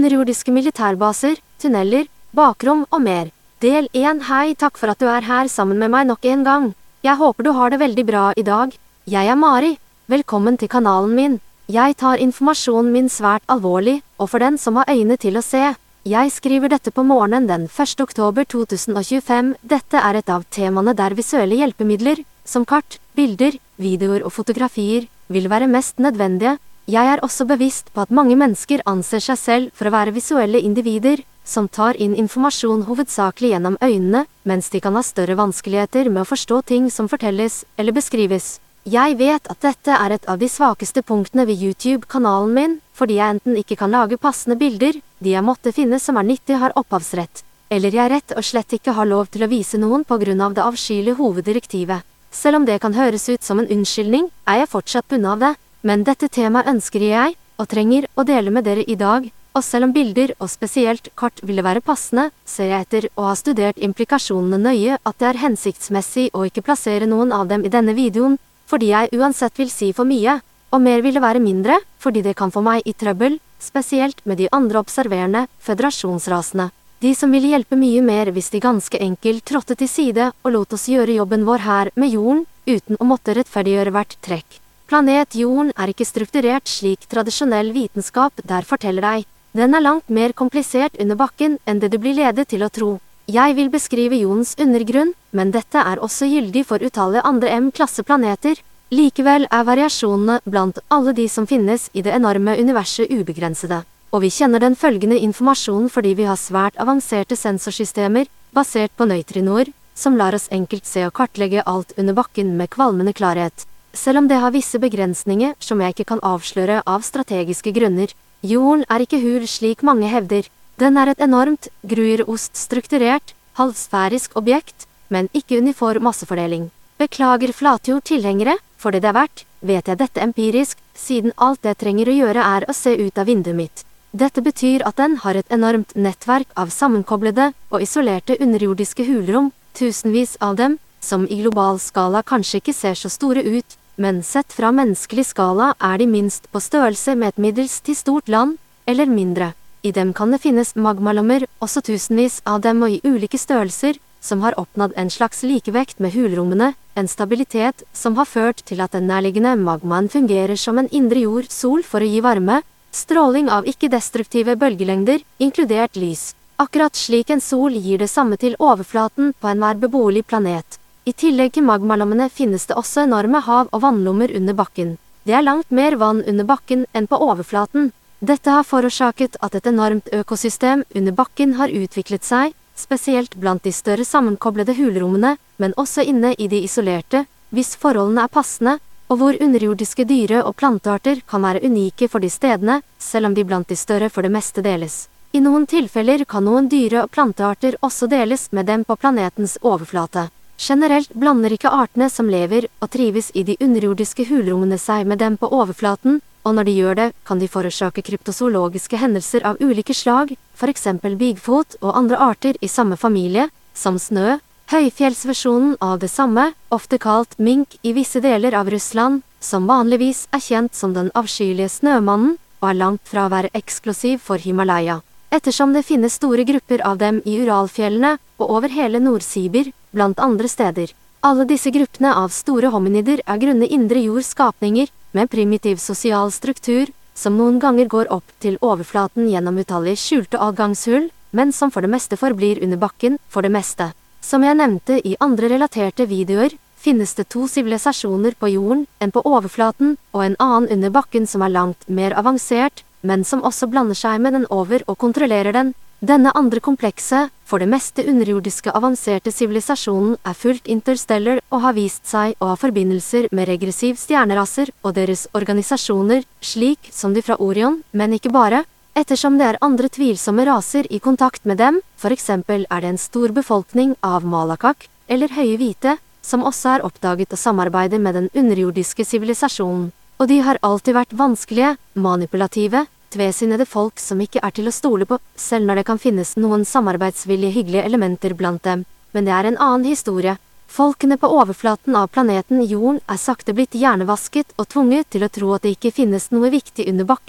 underjordiske militærbaser, tunneler, bakrom og mer. Del 1. Hei, takk for at du er her sammen med meg nok en gang. Jeg håper du har det veldig bra i dag. Jeg er Mari. Velkommen til kanalen min. Jeg tar informasjonen min svært alvorlig, og for den som har øyne til å se. Jeg skriver dette på morgenen den 1. oktober 2025. Dette er et av temaene der visuelle hjelpemidler, som kart, bilder, videoer og fotografier, vil være mest nødvendige. Jeg er også bevisst på at mange mennesker anser seg selv for å være visuelle individer, som tar inn informasjon hovedsakelig gjennom øynene, mens de kan ha større vanskeligheter med å forstå ting som fortelles eller beskrives. Jeg vet at dette er et av de svakeste punktene ved YouTube-kanalen min, fordi jeg enten ikke kan lage passende bilder, de jeg måtte finne som er nyttige har opphavsrett, eller jeg rett og slett ikke har lov til å vise noen på grunn av det avskyelige hoveddirektivet. Selv om det kan høres ut som en unnskyldning, er jeg fortsatt bundet av det, men dette temaet ønsker jeg, og trenger å dele med dere i dag, og selv om bilder og spesielt kart ville være passende, ser jeg etter å ha studert implikasjonene nøye at det er hensiktsmessig å ikke plassere noen av dem i denne videoen, fordi jeg uansett vil si for mye, og mer ville være mindre, fordi det kan få meg i trøbbel, spesielt med de andre observerende føderasjonsrasene. De som ville hjelpe mye mer hvis de ganske enkelt trådte til side og lot oss gjøre jobben vår her med jorden, uten å måtte rettferdiggjøre hvert trekk. Planet Jorden er ikke strukturert slik tradisjonell vitenskap der forteller deg. Den er langt mer komplisert under bakken enn det du blir ledet til å tro. Jeg vil beskrive jordens undergrunn, men dette er også gyldig for utallige andre M-klasseplaneter. Likevel er variasjonene blant alle de som finnes i det enorme universet ubegrensede. Og vi kjenner den følgende informasjonen fordi vi har svært avanserte sensorsystemer, basert på nøytrinoer, som lar oss enkelt se og kartlegge alt under bakken med kvalmende klarhet. Selv om det har visse begrensninger som jeg ikke kan avsløre av strategiske grunner. Jorden er ikke hul slik mange hevder. Den er et enormt, gruerost-strukturert, halvsfærisk objekt, men ikke uniform massefordeling. Beklager flatjord-tilhengere, for det er verdt, vet jeg dette empirisk, siden alt det trenger å gjøre er å se ut av vinduet mitt. Dette betyr at den har et enormt nettverk av sammenkoblede og isolerte underjordiske hulrom, tusenvis av dem, som i global skala kanskje ikke ser så store ut, men sett fra menneskelig skala er de minst på størrelse med et middels til stort land, eller mindre. I dem kan det finnes magmalommer, også tusenvis av dem og i ulike størrelser, som har oppnådd en slags likevekt med hulrommene, en stabilitet som har ført til at den nærliggende magmaen fungerer som en indre jord-sol for å gi varme, stråling av ikke-destruktive bølgelengder, inkludert lys. Akkurat slik en sol gir det samme til overflaten på enhver beboelig planet. I tillegg til magmalommene finnes det også enorme hav- og vannlommer under bakken. Det er langt mer vann under bakken enn på overflaten. Dette har forårsaket at et enormt økosystem under bakken har utviklet seg, spesielt blant de større sammenkoblede hulrommene, men også inne i de isolerte, hvis forholdene er passende, og hvor underjordiske dyre- og plantearter kan være unike for de stedene, selv om de blant de større for det meste deles. I noen tilfeller kan noen dyre- og plantearter også deles med dem på planetens overflate. Generelt blander ikke artene som lever og trives i de underjordiske hulrommene seg med dem på overflaten, og når de gjør det, kan de forårsake kryptozoologiske hendelser av ulike slag, for eksempel Bigfoot og andre arter i samme familie, som snø, høyfjellsversjonen av det samme, ofte kalt mink i visse deler av Russland, som vanligvis er kjent som den avskyelige snømannen, og er langt fra å være eksklusiv for Himalaya. Ettersom det finnes store grupper av dem i Uralfjellene og over hele Nord-Sibir, blant andre steder. Alle disse gruppene av store hominider er grunne indre jordskapninger med primitiv sosial struktur, som noen ganger går opp til overflaten gjennom utallige skjulte adgangshull, men som for det meste forblir under bakken for det meste. Som jeg nevnte i andre relaterte videoer, finnes det 2 sivilisasjoner på jorden, en på overflaten og en annen under bakken som er langt mer avansert, men som også blander seg med den over og kontrollerer den. Denne andre komplekse, for det meste underjordiske avanserte sivilisasjonen er fullt interstellar og har vist seg å ha forbindelser med regressiv stjerneraser og deres organisasjoner, slik som de fra Orion, men ikke bare. Ettersom det er andre tvilsomme raser i kontakt med dem, for eksempel er det en stor befolkning av Malakak, eller høye hvite, som også er oppdaget å samarbeide med den underjordiske sivilisasjonen. Og de har alltid vært vanskelige, manipulative, tvesinnede folk som ikke er til å stole på, selv når det kan finnes noen samarbeidsvillige hyggelige elementer blant dem. Men det er en annen historie. Folkene på overflaten av planeten Jorden er sakte blitt hjernevasket og tvunget til å tro at det ikke finnes noe viktig under bakken,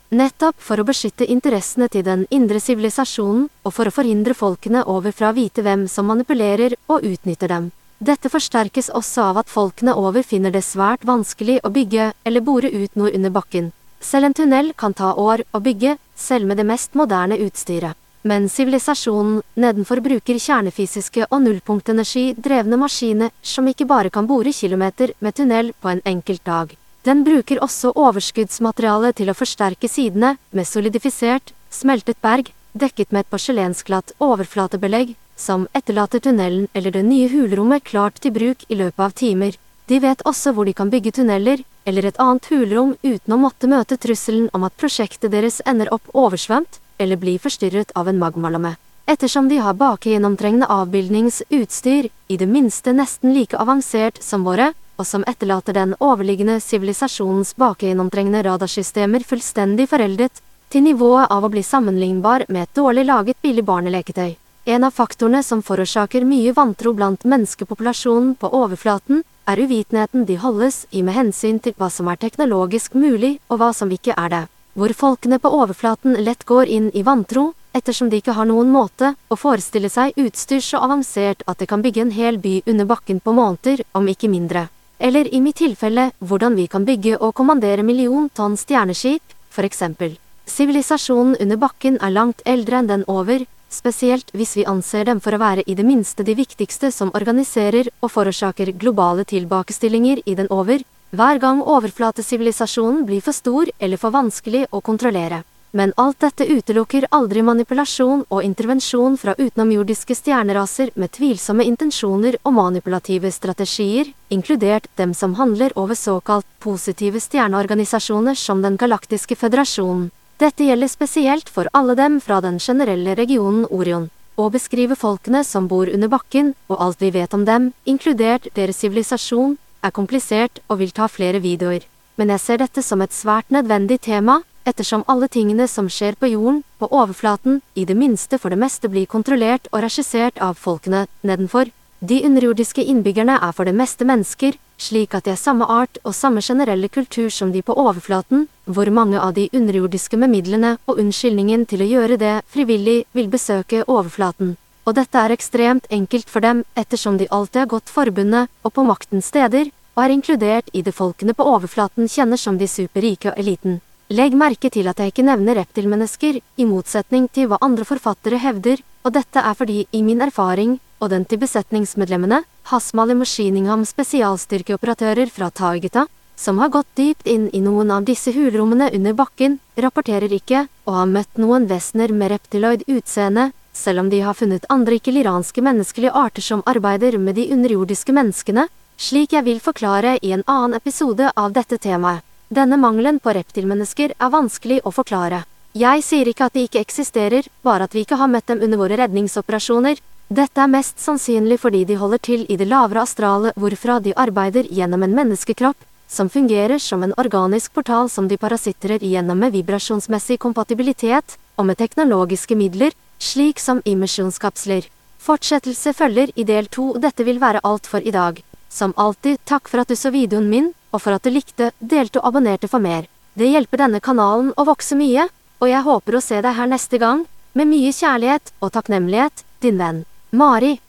Nettopp for å beskytte interessene til den indre sivilisasjonen, og for å forhindre folkene over fra å vite hvem som manipulerer og utnytter dem. Dette forsterkes også av at folkene over finner det svært vanskelig å bygge eller bore ut noe under bakken. Selv en tunnel kan ta år å bygge, selv med det mest moderne utstyret. Men sivilisasjonen nedenfor bruker kjernefysiske og nullpunktenergi drevne maskiner som ikke bare kan bore kilometer med tunnel på en enkelt dag. Den bruker også overskuddsmateriale til å forsterke sidene med solidifisert, smeltet berg, dekket med et porselensglatt overflatebelegg, som etterlater tunnelen eller det nye hulrommet klart til bruk i løpet av timer. De vet også hvor de kan bygge tunneler, eller et annet hulrom uten å måtte møte trusselen om at prosjektet deres ender opp oversvømt, eller blir forstyrret av en magmalamme. Ettersom de har bakegjennomtrengende avbildningsutstyr, i det minste nesten like avansert som våre, og som etterlater den overliggende sivilisasjonens bakegjennomtrengende radarsystemer fullstendig foreldet, til nivået av å bli sammenlignbar med et dårlig laget billig barneleketøy. En av faktorene som forårsaker mye vantro blant menneskepopulasjonen på overflaten, er uvitenheten de holdes i med hensyn til hva som er teknologisk mulig og hva som ikke er det. Hvor folkene på overflaten lett går inn i vantro, ettersom de ikke har noen måte å forestille seg utstyr så avansert at det kan bygge en hel by under bakken på måneder, om ikke mindre. Eller i mitt tilfelle, hvordan vi kan bygge og kommandere million-tonn stjerneskip, for eksempel. Sivilisasjonen under bakken er langt eldre enn den over, spesielt hvis vi anser dem for å være i det minste de viktigste som organiserer og forårsaker globale tilbakestillinger i den over, hver gang overflatesivilisasjonen blir for stor eller for vanskelig å kontrollere. Men alt dette utelukker aldri manipulasjon og intervensjon fra utenomjordiske stjerneraser med tvilsomme intensjoner og manipulative strategier, inkludert dem som handler over såkalt positive stjerneorganisasjoner som den galaktiske føderasjonen. Dette gjelder spesielt for alle dem fra den generelle regionen Orion. Å beskrive folkene som bor under bakken, og alt vi vet om dem, inkludert deres sivilisasjon, er komplisert og vil ta flere videoer. Men jeg ser dette som et svært nødvendig tema, ettersom alle tingene som skjer på jorden, på overflaten, i det minste for det meste blir kontrollert og regissert av folkene nedenfor. De underjordiske innbyggerne er for det meste mennesker, slik at de er samme art og samme generelle kultur som de på overflaten, hvor mange av de underjordiske med midlene og unnskyldningen til å gjøre det frivillig vil besøke overflaten. Og dette er ekstremt enkelt for dem, ettersom de alltid har gått forbundet og på maktens steder, og er inkludert i det folkene på overflaten kjenner som de superrike og eliten. Legg merke til at jeg ikke nevner reptilmennesker, i motsetning til hva andre forfattere hevder, og dette er fordi i min erfaring, og den til besetningsmedlemmene, Hasmali Mashiningham spesialstyrkeoperatører fra Taigeta, som har gått dypt inn i noen av disse hulrommene under bakken, rapporterer ikke, og har møtt noen vesener med reptiloid utseende, selv om de har funnet andre ikke-liranske menneskelige arter som arbeider med de underjordiske menneskene, slik jeg vil forklare i en annen episode av dette temaet. Denne mangelen på reptilmennesker er vanskelig å forklare. Jeg sier ikke at de ikke eksisterer, bare at vi ikke har møtt dem under våre redningsoperasjoner. Dette er mest sannsynlig fordi de holder til i det lavere astrale hvorfra de arbeider gjennom en menneskekropp, som fungerer som en organisk portal som de parasitterer gjennom med vibrasjonsmessig kompatibilitet, og med teknologiske midler, slik som immersjonskapsler. Fortsettelse følger i del 2, dette vil være alt for i dag. Som alltid, takk for at du så videoen min, og for at du likte, delte og abonnerte for mer. Det hjelper denne kanalen å vokse mye, og jeg håper å se deg her neste gang, med mye kjærlighet og takknemlighet, din venn, Mari.